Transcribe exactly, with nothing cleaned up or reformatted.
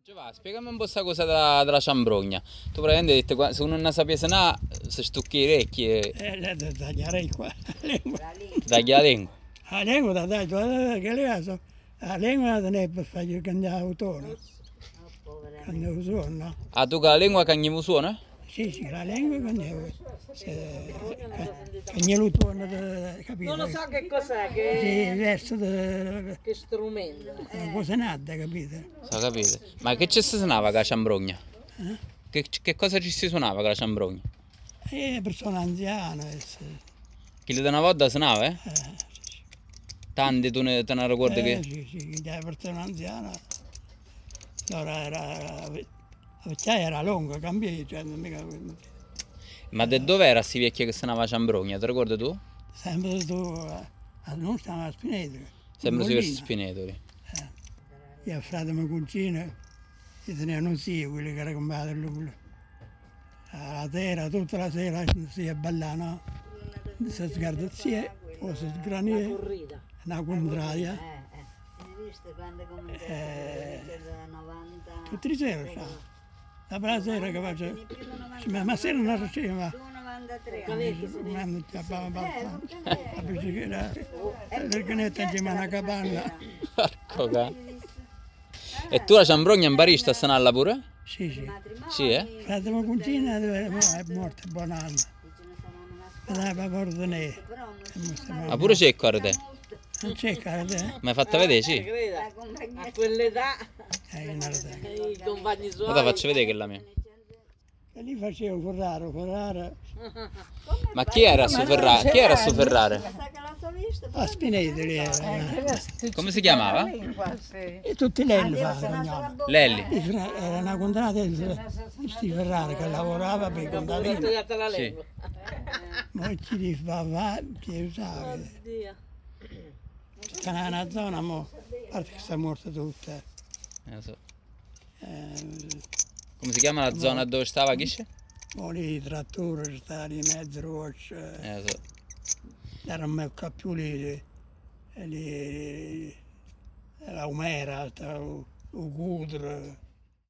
Giovanni, spiegami un po' questa cosa della, della ciambrogna. Tu praticamente hai detto, qua- se uno non sapesse nada, si stucchi le orecchie e Eh, le da tagliare qua, la lingua. tagli la lingua. La lingua da tagliare, che le so, la lingua non è per fargli cambiare autore. Quando lo suono, Ah, tu con la lingua cagni mu suona? sì, sì, la lingua quando se lo suono, capito? Non lo so che cos'è, Sì, che, verso da che strumento. una cosa nata, capito? So capite? Ma che ci si suonava con la ciambrogna? Eh? Che, che cosa ci si suonava con la ciambrogna? E persone anziane, eh, sì. Chi le da una volta suonava, eh? Eh, sì, Tanti tu ne, te ne ricordi eh, che... sì, sì, la persona anziana, allora era, la vecchiaia era lunga, cambiai, cioè non mica, Ma da dove era sti vecchi che suonava la ciambrogna? Ti ricordi tu? sempre tu, a a noi stiamo a Spinetri, Sempre su in questi Mollina. spinetoli. Io a frate mio cugino, si tenevano sì, quelli che era comprato lui. La sera, tutta la sera si a ballare, no? Si sgardazie, o si sgranie, Corrida. una contraria. Eh, eh. Hai visto quando comincia Eh, da novanta? tutte le sere, sa. La prima sera che faccio, dice, ma ma sera non riusciva, ma Tu novantatré. quando ci abbiamo fatto la bicicletta, il canetta insieme a una capanna. Porco cane. E tu la ciambrogna impariste a suonarla pure? Sì, sì. Sì, eh? Frate mio cugino è morto buon anno. Andava a Pordenè. Ma pure cecco a te. Non c'è cara te? Mi hai fatto vedere, Ci sì. creda, a quell'età Eh, in realtà. i compagni Ma te suoi. faccio vedere che è la mia. E lì facevo Ferraro, Ferraro Ma chi era a su Ferrari? Chi era a su Ferrari? Sa che la solista? a Spinetri lì era. Come si chiamava? E tutti lei facevano. Lelli. Era una contrada di questi Ferrari che lavorava per i contadini. Tagliata la Sì. lingua. Ma ci diceva, ci usava. Oddio. Sta in una zona, mo, a parte che sta morta tutta. Eh, lo so. Eh, Come si chiama la zona dove stava Chisce? mo lì i trattori, stati in mezzo roccia. Eh, lo so. Era un più lì, lì, la umera, il cudro.